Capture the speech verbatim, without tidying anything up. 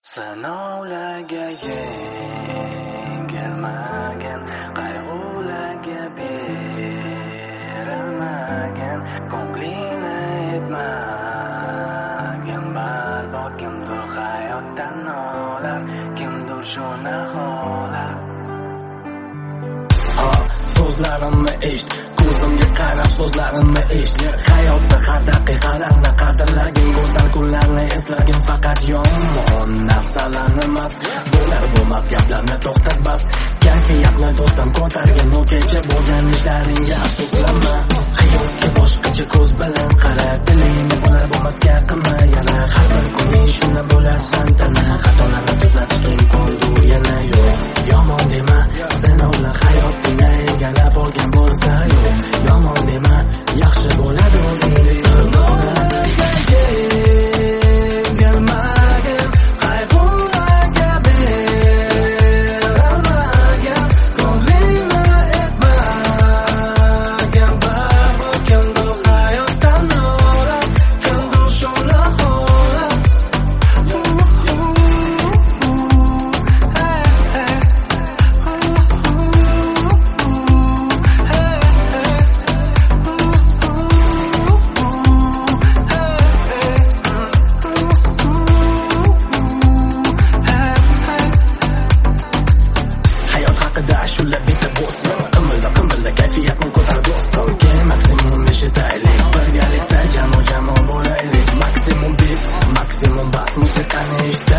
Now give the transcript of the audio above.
Sinovlarga yengilmagan, qayg'ularga berilmagan, ko'nglini etmagan barbod kimdir hayotdan nolar, kimdir shuni xohlar. So'zlarimni eshit, ko'zimga qarab so'zlarimni eshit. Hayotda har daqiqalarni qadrlagin, go'zal kunlarni eslagin, faqat yomon narsalarni emas. Bo'lar bo'lmas gaplarni to'xtat bas. Kayfiyatni do'stim ko'targin, u kecha bo'lgan ishlaringga afsuslama. Hayotga boshqacha ko'z bilan qara, tilingni bo'lar bo'lmasga qilma yana. Har bir kuning shunda bo'lar tantana, xatolarni tuzatishga imkon bu yana yo'q. Yomon dema, sinovlar hayotingni egallab olgan bo'lsa yo'q. Yomon dema, yaxshi bo'ladi o'zingni shular bitta bo'lsin. Qimilda qimilda kayfiyatni ko'tar do'stim. Keyin maksimum eshitaylik, birgalikda jamoa jamoa bo'laylik. Maksimum beat, maksimum bas, musiqani eshitaylik.